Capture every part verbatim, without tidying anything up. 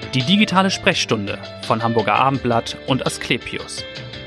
Die digitale Sprechstunde von Hamburger Abendblatt und Asklepios.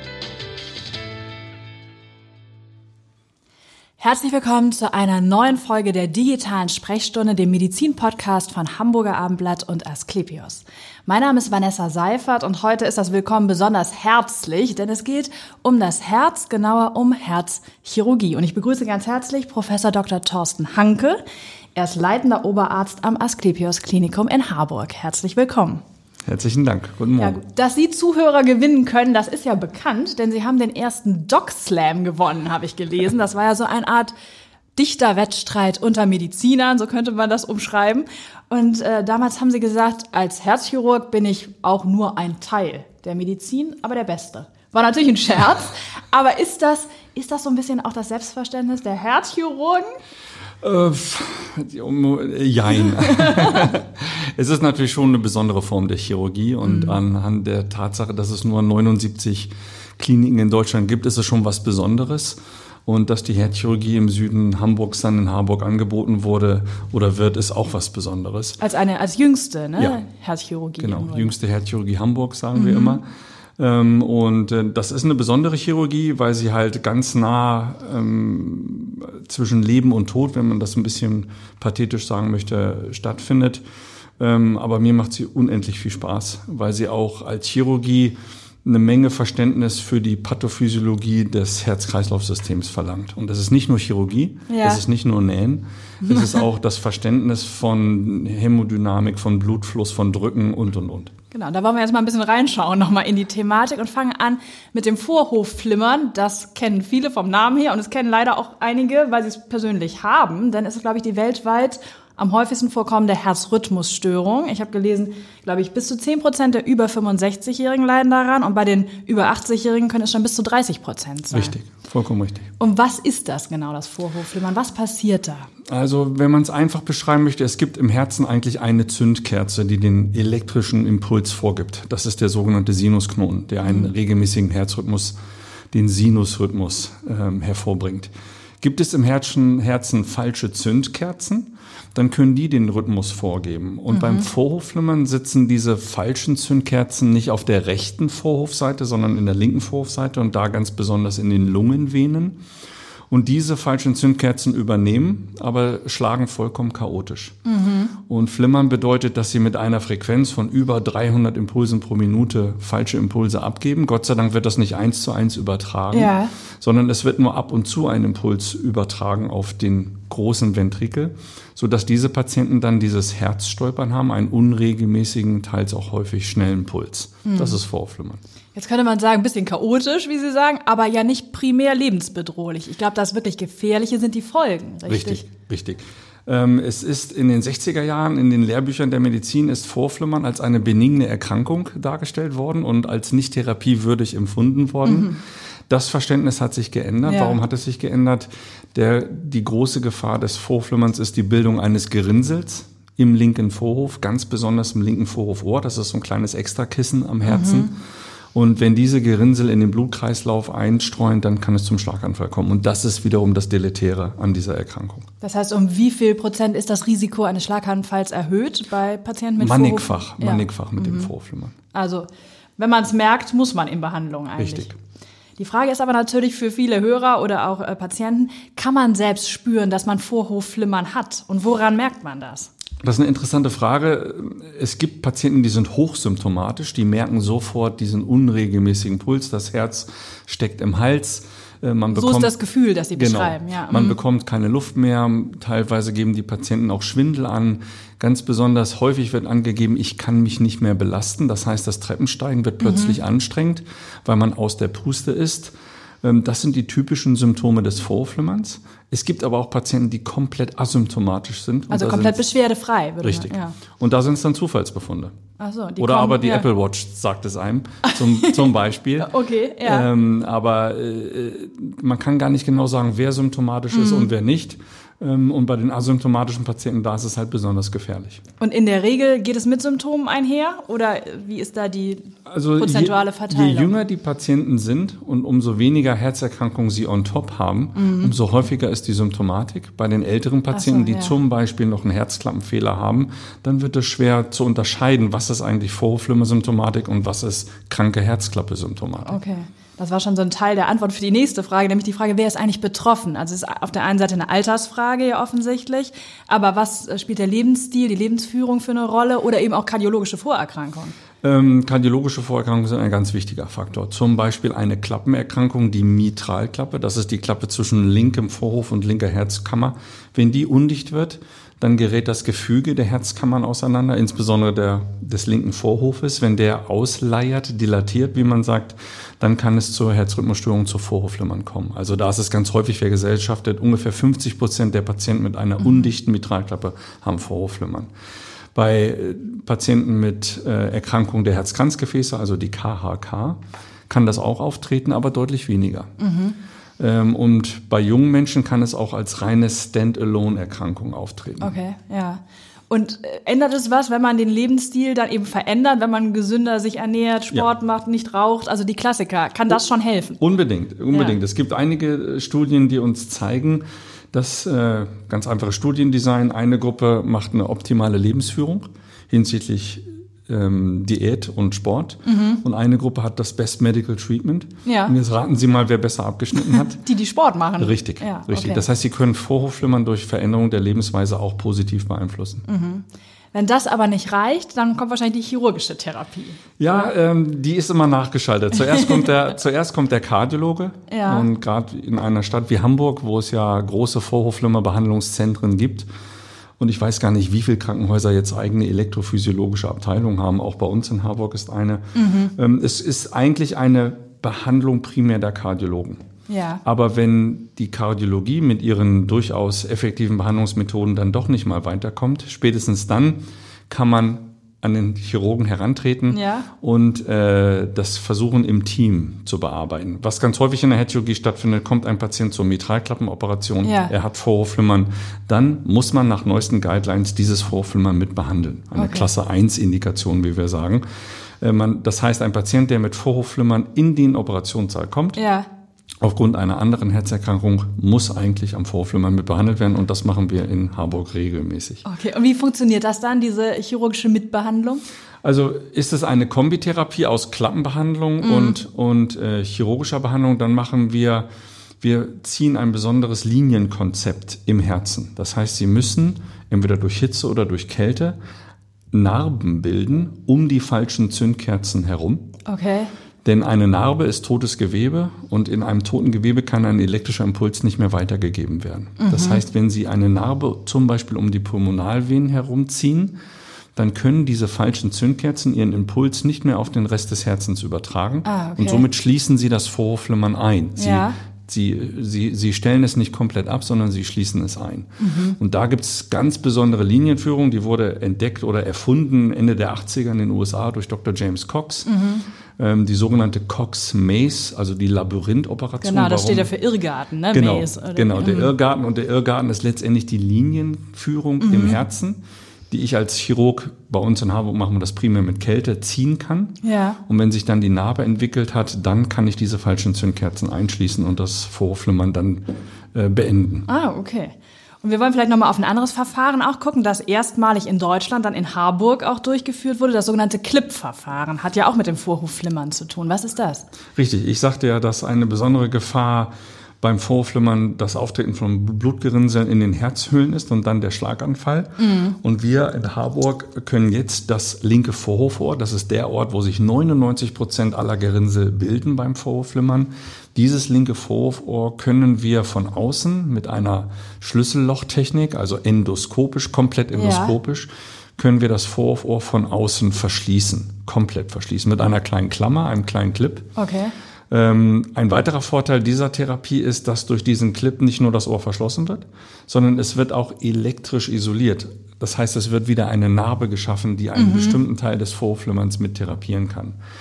Herzlich willkommen zu einer neuen Folge der digitalen Sprechstunde, dem Medizin-Podcast von Hamburger Abendblatt und Asklepios. Mein Name ist Vanessa Seifert und heute ist das Willkommen besonders herzlich, denn es geht um das Herz, genauer um Herzchirurgie. Und ich begrüße ganz herzlich Professor Doktor Thorsten Hanke. Er ist leitender Oberarzt am Asklepios Klinikum in Harburg. Herzlich willkommen. Herzlichen Dank. Guten Morgen. Ja, dass Sie Zuhörer gewinnen können, das ist ja bekannt, denn Sie haben den ersten Doc Slam gewonnen, habe ich gelesen. Das war ja so eine Art Dichterwettstreit unter Medizinern, so könnte man das umschreiben. Und äh, damals haben Sie gesagt, als Herzchirurg bin ich auch nur ein Teil der Medizin, aber der Beste. War natürlich ein Scherz, aber ist das, ist das so ein bisschen auch das Selbstverständnis der Herzchirurgen? Äh, jein. Es ist natürlich schon eine besondere Form der Chirurgie und mhm. anhand der Tatsache, dass es nur neunundsiebzig Kliniken in Deutschland gibt, ist es schon was Besonderes. Und dass die Herzchirurgie im Süden Hamburgs dann in Harburg angeboten wurde oder wird, ist auch was Besonderes. Als eine, als jüngste, ne? Ja. Herzchirurgie. Genau, jüngste Herzchirurgie Hamburg, sagen mhm. wir immer. Und das ist eine besondere Chirurgie, weil sie halt ganz nah ähm, zwischen Leben und Tod, wenn man das ein bisschen pathetisch sagen möchte, stattfindet. Ähm, aber mir macht sie unendlich viel Spaß, weil sie auch als Chirurgie eine Menge Verständnis für die Pathophysiologie des Herz-Kreislauf-Systems verlangt. Und das ist nicht nur Chirurgie, ja. Es ist nicht nur Nähen, es ist auch das Verständnis von Hämodynamik, von Blutfluss, von Drücken und, und, und. Genau, da wollen wir jetzt mal ein bisschen reinschauen, nochmal in die Thematik und fangen an mit dem Vorhofflimmern. Das kennen viele vom Namen her und es kennen leider auch einige, weil sie es persönlich haben, denn es ist, glaube ich, die weltweit am häufigsten vorkommende Herzrhythmusstörung. Ich habe gelesen, glaube ich, bis zu zehn Prozent der über fünfundsechzigjährigen leiden daran und bei den über achtzigjährigen können es schon bis zu dreißig Prozent sein. Richtig, vollkommen richtig. Und was ist das genau, das Vorhofflimmern? Was passiert da? Also, wenn man es einfach beschreiben möchte, es gibt im Herzen eigentlich eine Zündkerze, die den elektrischen Impuls vorgibt. Das ist der sogenannte Sinusknoten, der einen mhm. regelmäßigen Herzrhythmus, den Sinusrhythmus, ähm, hervorbringt. Gibt es im Herzen, Herzen falsche Zündkerzen, dann können die den Rhythmus vorgeben. Und mhm. beim Vorhofflimmern sitzen diese falschen Zündkerzen nicht auf der rechten Vorhofseite, sondern in der linken Vorhofseite und da ganz besonders in den Lungenvenen. Und diese falschen Zündkerzen übernehmen, aber schlagen vollkommen chaotisch. Mhm. Und Flimmern bedeutet, dass sie mit einer Frequenz von über dreihundert Impulsen pro Minute falsche Impulse abgeben. Gott sei Dank wird das nicht eins zu eins übertragen, ja. sondern es wird nur ab und zu ein Impuls übertragen auf den großen Ventrikel, sodass diese Patienten dann dieses Herzstolpern haben, einen unregelmäßigen, teils auch häufig schnellen Puls. Mhm. Das ist Vorhofflimmern. Jetzt könnte man sagen, ein bisschen chaotisch, wie Sie sagen, aber ja nicht primär lebensbedrohlich. Ich glaube, das wirklich Gefährliche sind die Folgen, richtig? Richtig, richtig. Ähm, es ist in den sechziger Jahren in den Lehrbüchern der Medizin ist Vorhofflimmern als eine benigne Erkrankung dargestellt worden und als nicht therapiewürdig empfunden worden. Mhm. Das Verständnis hat sich geändert. Ja. Warum hat es sich geändert? Der, die große Gefahr des Vorhofflimmerns ist die Bildung eines Gerinnsels im linken Vorhof, ganz besonders im linken Vorhofohr. Das ist so ein kleines Extrakissen am Herzen. Mhm. Und wenn diese Gerinnsel in den Blutkreislauf einstreuen, dann kann es zum Schlaganfall kommen. Und das ist wiederum das Deletäre an dieser Erkrankung. Das heißt, um wie viel Prozent ist das Risiko eines Schlaganfalls erhöht bei Patienten mit Mannigfach, Vorhof? mannigfach ja. mit mhm. dem Vorhofflimmern. Also, wenn man es merkt, muss man in Behandlung eigentlich. Richtig. Die Frage ist aber natürlich für viele Hörer oder auch äh, Patienten, kann man selbst spüren, dass man Vorhofflimmern hat? Und woran merkt man das? Das ist eine interessante Frage. Es gibt Patienten, die sind hochsymptomatisch, die merken sofort diesen unregelmäßigen Puls, das Herz steckt im Hals. Man bekommt, so ist das Gefühl, das Sie genau, beschreiben. Ja. Man mhm. bekommt keine Luft mehr, teilweise geben die Patienten auch Schwindel an. Ganz besonders häufig wird angegeben, ich kann mich nicht mehr belasten. Das heißt, das Treppensteigen wird plötzlich mhm. anstrengend, weil man aus der Puste ist. Das sind die typischen Symptome des Vorhofflimmerns. Es gibt aber auch Patienten, die komplett asymptomatisch sind. Also komplett beschwerdefrei. Würde richtig. Man, ja. Und da sind es dann Zufallsbefunde. Ach so, die Oder kommen, aber die ja. Apple Watch sagt es einem, zum, zum Beispiel. Okay, ja. Ähm, aber äh, man kann gar nicht genau sagen, wer symptomatisch mhm. ist und wer nicht. Und bei den asymptomatischen Patienten, da ist es halt besonders gefährlich. Und in der Regel geht es mit Symptomen einher? Oder wie ist da die also prozentuale Verteilung? Je, je jünger die Patienten sind und umso weniger Herzerkrankungen sie on top haben, mhm. umso häufiger ist die Symptomatik. Bei den älteren Patienten, so, die ja. zum Beispiel noch einen Herzklappenfehler haben, dann wird es schwer zu unterscheiden, was ist eigentlich Vorhofflimmer-Symptomatik und was ist kranke Herzklappe-Symptomatik. Okay. Das war schon so ein Teil der Antwort für die nächste Frage, nämlich die Frage, wer ist eigentlich betroffen? Also es ist auf der einen Seite eine Altersfrage ja offensichtlich, aber was spielt der Lebensstil, die Lebensführung für eine Rolle oder eben auch kardiologische Vorerkrankungen? Ähm, kardiologische Vorerkrankungen sind ein ganz wichtiger Faktor. Zum Beispiel eine Klappenerkrankung, die Mitralklappe, das ist die Klappe zwischen linkem Vorhof und linker Herzkammer. Wenn die undicht wird, dann gerät das Gefüge der Herzkammern auseinander, insbesondere der, des linken Vorhofes. Wenn der ausleiert, dilatiert, wie man sagt, dann kann es zur Herzrhythmusstörung, zur Vorhofflimmern kommen. Also da ist es ganz häufig vergesellschaftet. Ungefähr fünfzig Prozent der Patienten mit einer undichten Mitralklappe haben Vorhofflimmern. Bei Patienten mit äh, Erkrankung der Herzkranzgefäße, also die K H K, kann das auch auftreten, aber deutlich weniger. Mhm. Ähm, und bei jungen Menschen kann es auch als reine Stand-alone-Erkrankung auftreten. Okay, ja. Und ändert es was, wenn man den Lebensstil dann eben verändert, wenn man gesünder sich ernährt, Sport ja. macht, nicht raucht, also die Klassiker, kann das schon helfen? Unbedingt, unbedingt. Ja. Es gibt einige Studien, die uns zeigen, dass äh, ganz einfache Studiendesign, eine Gruppe macht eine optimale Lebensführung hinsichtlich ähm, Diät und Sport mhm. und eine Gruppe hat das Best Medical Treatment. Ja. Und jetzt raten Sie mal, wer besser abgeschnitten hat. Die, die Sport machen. Richtig, ja, richtig. Okay. Das heißt, Sie können Vorhofflimmern durch Veränderung der Lebensweise auch positiv beeinflussen. Mhm. Wenn das aber nicht reicht, dann kommt wahrscheinlich die chirurgische Therapie. Ja, ähm, die ist immer nachgeschaltet. Zuerst kommt der, zuerst kommt der Kardiologe. Ja. Und gerade in einer Stadt wie Hamburg, wo es ja große Vorhofflimmer-Behandlungszentren gibt, und ich weiß gar nicht, wie viele Krankenhäuser jetzt eigene elektrophysiologische Abteilungen haben. Auch bei uns in Harburg ist eine. Mhm. Ähm, es ist eigentlich eine Behandlung primär der Kardiologen. Ja. Aber wenn die Kardiologie mit ihren durchaus effektiven Behandlungsmethoden dann doch nicht mal weiterkommt, spätestens dann kann man an den Chirurgen herantreten ja. und äh, das versuchen im Team zu bearbeiten. Was ganz häufig in der Herzchirurgie stattfindet, kommt ein Patient zur Mitralklappenoperation, ja. er hat Vorhofflimmern, dann muss man nach neuesten Guidelines dieses Vorhofflimmern mit behandeln. Eine okay. Klasse eins Indikation, wie wir sagen. Äh, man, das heißt, ein Patient, der mit Vorhofflimmern in den Operationssaal kommt, ja. aufgrund einer anderen Herzerkrankung muss eigentlich am Vorhofflimmern mit behandelt werden und das machen wir in Harburg regelmäßig. Okay, und wie funktioniert das dann, diese chirurgische Mitbehandlung? Also ist es eine Kombitherapie aus Klappenbehandlung mhm. und, und äh, chirurgischer Behandlung, dann machen wir, wir ziehen ein besonderes Linienkonzept im Herzen. Das heißt, Sie müssen entweder durch Hitze oder durch Kälte Narben bilden um die falschen Zündkerzen herum. Okay. Denn eine Narbe ist totes Gewebe und in einem toten Gewebe kann ein elektrischer Impuls nicht mehr weitergegeben werden. Mhm. Das heißt, wenn Sie eine Narbe zum Beispiel um die Pulmonalvenen herumziehen, dann können diese falschen Zündkerzen ihren Impuls nicht mehr auf den Rest des Herzens übertragen. Ah, okay. Und somit schließen Sie das Vorhofflimmern ein. Sie, ja. Sie, Sie, Sie stellen es nicht komplett ab, sondern Sie schließen es ein. Mhm. Und da gibt es ganz besondere Linienführung, die wurde entdeckt oder erfunden Ende der achtziger in den U S A durch Doktor James Cox. Mhm. Die sogenannte Cox-Maze, also die Labyrinthoperation. Genau, das Warum? Steht ja für Irrgarten, ne? Genau, Maze, oder? genau, der Irrgarten. Und der Irrgarten ist letztendlich die Linienführung mhm. im Herzen, die ich als Chirurg, bei uns in Harburg machen wir das primär mit Kälte, ziehen kann. Ja. Und wenn sich dann die Narbe entwickelt hat, dann kann ich diese falschen Zündkerzen einschließen und das Vorhofflimmern dann äh, beenden. Ah, okay. Und wir wollen vielleicht nochmal auf ein anderes Verfahren auch gucken, das erstmalig in Deutschland, dann in Harburg auch durchgeführt wurde. Das sogenannte Klipp-Verfahren hat ja auch mit dem Vorhofflimmern zu tun. Was ist das? Richtig, ich sagte ja, dass eine besondere Gefahr beim Vorhofflimmern das Auftreten von Blutgerinnseln in den Herzhöhlen ist und dann der Schlaganfall. Mhm. Und wir in Harburg können jetzt das linke Vorhofohr, das ist der Ort, wo sich neunundneunzig Prozent aller Gerinnsel bilden beim Vorhofflimmern. Dieses linke Vorhofohr können wir von außen mit einer Schlüssellochtechnik, also endoskopisch, komplett endoskopisch, ja. können wir das Vorhofohr von außen verschließen, komplett verschließen, mit einer kleinen Klammer, einem kleinen Clip. Okay. Ähm, ein weiterer Vorteil dieser Therapie ist, dass durch diesen Clip nicht nur das Ohr verschlossen wird, sondern es wird auch elektrisch isoliert. Das heißt, es wird wieder eine Narbe geschaffen, die einen mhm. bestimmten Teil des Vorhofflimmerns mit therapieren kann.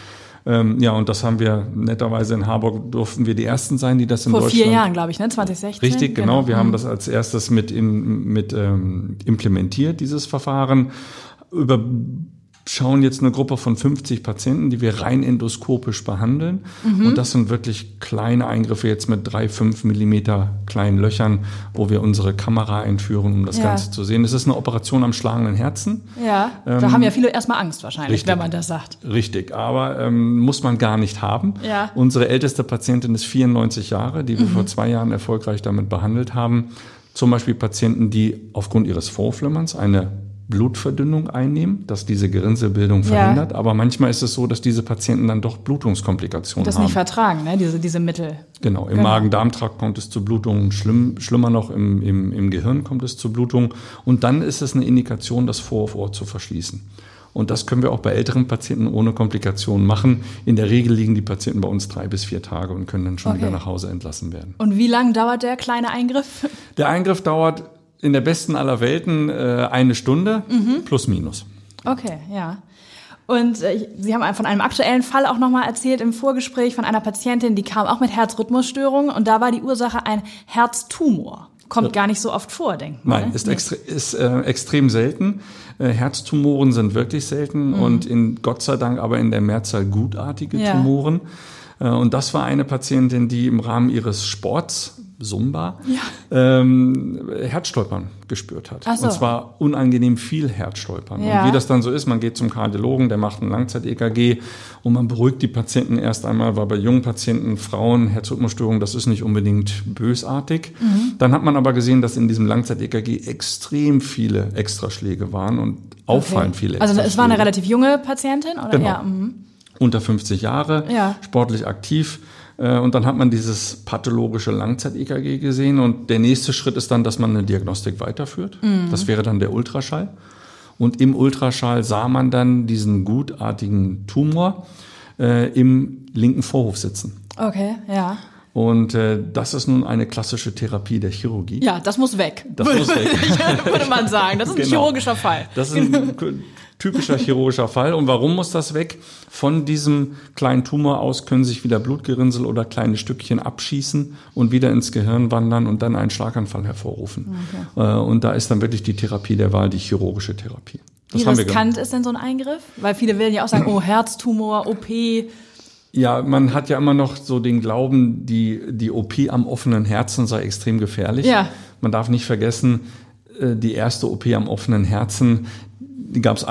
Ähm, ja, und das haben wir netterweise in Harburg, durften wir die Ersten sein, die das in Vor Deutschland... vier Jahren, glaube ich, ne? zwanzig sechzehn. Richtig, genau. genau. Wir haben das als erstes mit, in, mit ähm, implementiert, dieses Verfahren. Über schauen jetzt eine Gruppe von fünfzig Patienten, die wir rein endoskopisch behandeln. Mhm. Und das sind wirklich kleine Eingriffe jetzt mit drei, fünf Millimeter kleinen Löchern, wo wir unsere Kamera einführen, um das ja. Ganze zu sehen. Es ist eine Operation am schlagenden Herzen. Ja, da ähm, haben ja viele erstmal Angst wahrscheinlich, richtig, wenn man das sagt. Richtig, aber ähm, muss man gar nicht haben. Ja. Unsere älteste Patientin ist vierundneunzig Jahre, die wir mhm. vor zwei Jahren erfolgreich damit behandelt haben. Zum Beispiel Patienten, die aufgrund ihres Vorflimmerns eine Blutverdünnung einnehmen, dass diese Gerinnselbildung verhindert. Ja. Aber manchmal ist es so, dass diese Patienten dann doch Blutungskomplikationen das haben. Das nicht vertragen, ne? diese, diese Mittel. Genau, im genau. Magen-Darm-Trakt kommt es zu Blutungen, schlimm, schlimmer noch im, im, im Gehirn kommt es zu Blutungen. Und dann ist es eine Indikation, das Vorhofohr zu verschließen. Und das können wir auch bei älteren Patienten ohne Komplikationen machen. In der Regel liegen die Patienten bei uns drei bis vier Tage und können dann schon okay. wieder nach Hause entlassen werden. Und wie lange dauert der kleine Eingriff? Der Eingriff dauert in der besten aller Welten äh, eine Stunde mhm. plus minus. Okay, ja. Und äh, Sie haben von einem aktuellen Fall auch nochmal erzählt im Vorgespräch von einer Patientin, die kam auch mit Herzrhythmusstörungen und da war die Ursache ein Herztumor. Kommt ja. gar nicht so oft vor, denkt man. Nein, ne? ist, extre- ist äh, extrem selten. Äh, Herztumoren sind wirklich selten mhm. und in Gott sei Dank aber in der Mehrzahl gutartige ja. Tumoren. Äh, und das war eine Patientin, die im Rahmen ihres Sports Zumba, ja. ähm, Herzstolpern gespürt hat. Ach so. Und zwar unangenehm viel Herzstolpern. Ja. Und wie das dann so ist, man geht zum Kardiologen, der macht ein Langzeit-E K G und man beruhigt die Patienten erst einmal, weil bei jungen Patienten, Frauen, Herzrhythmusstörungen, das ist nicht unbedingt bösartig. Mhm. Dann hat man aber gesehen, dass in diesem Langzeit-E K G extrem viele Extraschläge waren und auffallend okay. viele Extraschläge. Also es war eine relativ junge Patientin? Oder? Genau. Ja, mhm. Unter fünfzig Jahre, ja. sportlich aktiv. Und dann hat man dieses pathologische Langzeit-E K G gesehen und der nächste Schritt ist dann, dass man eine Diagnostik weiterführt. Mhm. Das wäre dann der Ultraschall. Und im Ultraschall sah man dann diesen gutartigen Tumor äh, im linken Vorhof sitzen. Okay, ja. Und äh, das ist nun eine klassische Therapie der Chirurgie. Ja, das muss weg. Das muss weg. Würde man sagen. Das ist ein genau. chirurgischer Fall. Das ist ein typischer chirurgischer Fall. Und warum muss das weg? Von diesem kleinen Tumor aus können sich wieder Blutgerinnsel oder kleine Stückchen abschießen und wieder ins Gehirn wandern und dann einen Schlaganfall hervorrufen. Okay. Und da ist dann wirklich die Therapie der Wahl, die chirurgische Therapie. Das Wie riskant ist denn so ein Eingriff? Weil viele werden ja auch sagen, oh, Herztumor, O P. Ja, man hat ja immer noch so den Glauben, die, die O P am offenen Herzen sei extrem gefährlich. Ja. Man darf nicht vergessen, die erste O P am offenen Herzen, die gab es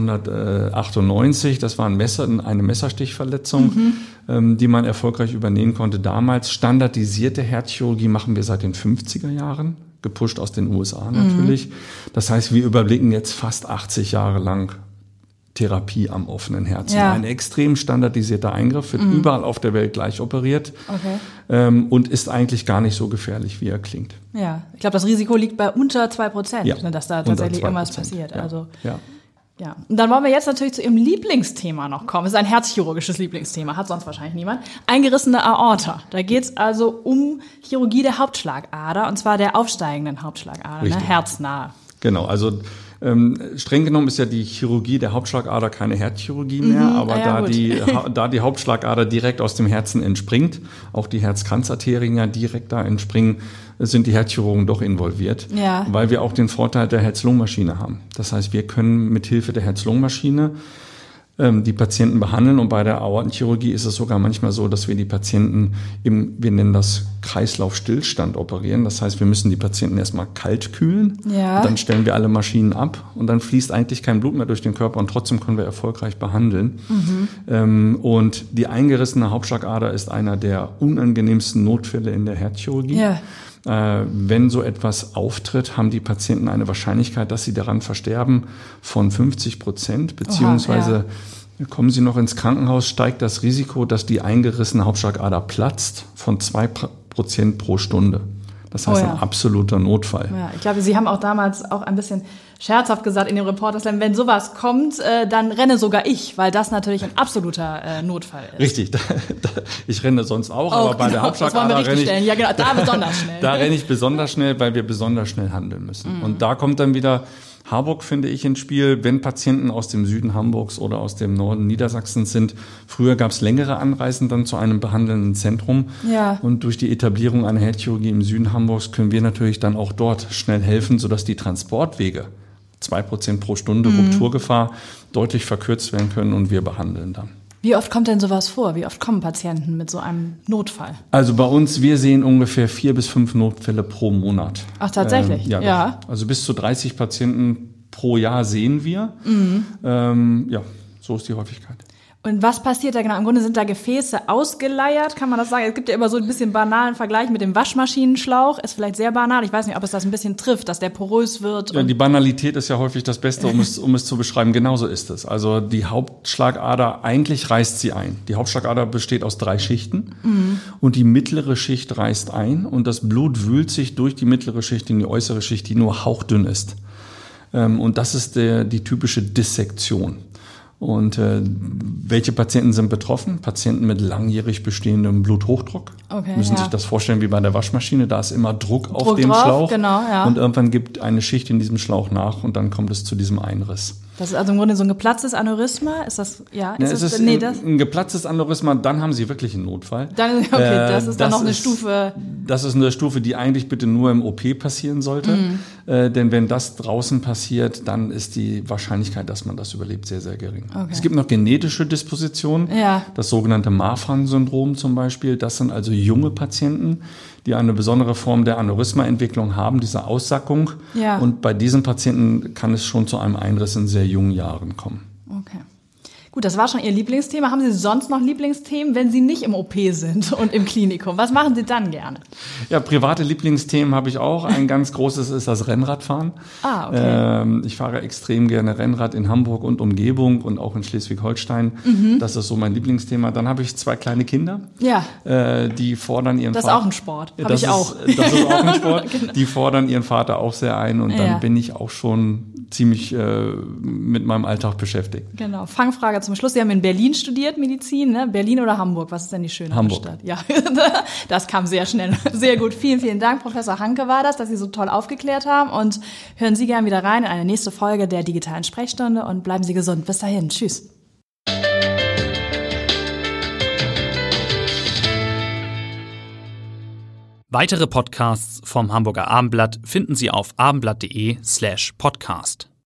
achtzehnhundertachtundneunzig. Das war ein Messer, eine Messerstichverletzung, mhm. ähm, die man erfolgreich übernehmen konnte damals. Standardisierte Herzchirurgie machen wir seit den fünfziger Jahren, gepusht aus den U S A natürlich. Mhm. Das heißt, wir überblicken jetzt fast achtzig Jahre lang Therapie am offenen Herzen. Ja. Ein extrem standardisierter Eingriff, wird mhm. überall auf der Welt gleich operiert okay. ähm, und ist eigentlich gar nicht so gefährlich, wie er klingt. Ja, ich glaube, das Risiko liegt bei unter zwei Prozent, ja. dass da tatsächlich irgendwas passiert. Ja. Also, ja. ja. Und dann wollen wir jetzt natürlich zu Ihrem Lieblingsthema noch kommen. Es ist ein herzchirurgisches Lieblingsthema, hat sonst wahrscheinlich niemand. Eingerissene Aorta. Da geht es also um Chirurgie der Hauptschlagader, und zwar der aufsteigenden Hauptschlagader, ne? Herznahe. Genau, also Ähm, streng genommen ist ja die Chirurgie der Hauptschlagader keine Herzchirurgie mehr, mhm, aber ja, da, die, da die Hauptschlagader direkt aus dem Herzen entspringt, auch die Herzkranzarterien ja direkt da entspringen, sind die Herzchirurgen doch involviert, ja. weil wir auch den Vorteil der Herz-Lungen-Maschine haben. Das heißt, wir können mit Hilfe der Herz-Lungen-Maschine die Patienten behandeln, und bei der Aortenchirurgie ist es sogar manchmal so, dass wir die Patienten im, wir nennen das Kreislaufstillstand operieren. Das heißt, wir müssen die Patienten erstmal kalt kühlen, ja. dann stellen wir alle Maschinen ab und dann fließt eigentlich kein Blut mehr durch den Körper und trotzdem können wir erfolgreich behandeln. Mhm. Ähm, und die eingerissene Hauptschlagader ist einer der unangenehmsten Notfälle in der Herzchirurgie. Ja. Äh, wenn so etwas auftritt, haben die Patienten eine Wahrscheinlichkeit, dass sie daran versterben, von fünfzig Prozent, beziehungsweise Oha, ja. kommen sie noch ins Krankenhaus, steigt das Risiko, dass die eingerissene Hauptschlagader platzt, von zwei Prozent pro Stunde. Das heißt, oh ja. ein absoluter Notfall. Ja, ich glaube, Sie haben auch damals auch ein bisschen scherzhaft gesagt in dem Reporter Slam, wenn sowas kommt, äh, dann renne sogar ich, weil das natürlich ein absoluter äh, Notfall ist. Richtig, da, da, ich renne sonst auch, auch aber bei genau, der Hauptschlagader renne ich, stellen. Ja, genau, da besonders schnell. Da renne ich besonders schnell, weil wir besonders schnell handeln müssen. Mhm. Und da kommt dann wieder Harburg finde ich ins Spiel, wenn Patienten aus dem Süden Hamburgs oder aus dem Norden Niedersachsens sind. Früher gab es längere Anreisen dann zu einem behandelnden Zentrum. Ja. Und durch die Etablierung einer Herzchirurgie im Süden Hamburgs können wir natürlich dann auch dort schnell helfen, sodass die Transportwege, zwei Prozent pro Stunde mhm. Rupturgefahr, deutlich verkürzt werden können und wir behandeln dann. Wie oft kommt denn sowas vor? Wie oft kommen Patienten mit so einem Notfall? Also bei uns, wir sehen ungefähr vier bis fünf Notfälle pro Monat. Ach, tatsächlich? Ähm, ja. ja. Also bis zu dreißig Patienten pro Jahr sehen wir. Mhm. Ähm, ja, so ist die Häufigkeit. Und was passiert da genau? Im Grunde sind da Gefäße ausgeleiert, kann man das sagen? Es gibt ja immer so ein bisschen banalen Vergleich mit dem Waschmaschinenschlauch. Ist vielleicht sehr banal. Ich weiß nicht, ob es das ein bisschen trifft, dass der porös wird. Ja, die Banalität ist ja häufig das Beste, um es, um es zu beschreiben. Genauso ist es. Also die Hauptschlagader, eigentlich reißt sie ein. Die Hauptschlagader besteht aus drei Schichten. Mhm. Und die mittlere Schicht reißt ein. Und das Blut wühlt sich durch die mittlere Schicht in die äußere Schicht, die nur hauchdünn ist. Und das ist der, die typische Dissektion. Und äh, welche Patienten sind betroffen? Patienten mit langjährig bestehendem Bluthochdruck. Okay, müssen ja. sich das vorstellen wie bei der Waschmaschine. Da ist immer Druck, Druck auf dem drauf, Schlauch. Genau, ja. Und irgendwann gibt eine Schicht in diesem Schlauch nach und dann kommt es zu diesem Einriss. Das ist also im Grunde so ein geplatztes Aneurysma? Ist das, ja? Ist ja, das, es ist nee, ein, das? ein geplatztes Aneurysma, dann haben Sie wirklich einen Notfall. Dann, okay, das ist äh, dann das noch eine ist, Stufe. Das ist eine Stufe, die eigentlich bitte nur im O P passieren sollte. Mhm. Äh, denn wenn das draußen passiert, dann ist die Wahrscheinlichkeit, dass man das überlebt, sehr, sehr gering. Okay. Es gibt noch genetische Dispositionen, ja. das sogenannte Marfan-Syndrom zum Beispiel. Das sind also junge Patienten, die eine besondere Form der Aneurysmaentwicklung haben, diese Aussackung. Ja. Und bei diesen Patienten kann es schon zu einem Einriss in sehr jungen Jahren kommen. Okay. Gut, das war schon Ihr Lieblingsthema. Haben Sie sonst noch Lieblingsthemen, wenn Sie nicht im O P sind und im Klinikum? Was machen Sie dann gerne? Ja, private Lieblingsthemen habe ich auch. Ein ganz großes ist das Rennradfahren. Ah, okay. Ähm, ich fahre extrem gerne Rennrad in Hamburg und Umgebung und auch in Schleswig-Holstein. Mhm. Das ist so mein Lieblingsthema. Dann habe ich zwei kleine Kinder. Ja. Äh, die fordern ihren Das Vater. ist auch ein Sport. Habe ich auch. Ist, das ist auch ein Sport. Genau. Die fordern ihren Vater auch sehr ein und dann ja. bin ich auch schon ziemlich äh, mit meinem Alltag beschäftigt. Genau. Fangfrage zum Schluss. Sie haben in Berlin studiert, Medizin, ne? Berlin oder Hamburg? Was ist denn die schöne Hamburg. Stadt? Ja, das kam sehr schnell. Sehr gut. Vielen, vielen Dank, Professor Hanke war das, dass Sie so toll aufgeklärt haben. Und hören Sie gerne wieder rein in eine nächste Folge der digitalen Sprechstunde und bleiben Sie gesund. Bis dahin. Tschüss. Weitere Podcasts vom Hamburger Abendblatt finden Sie auf abendblatt.de slash podcast.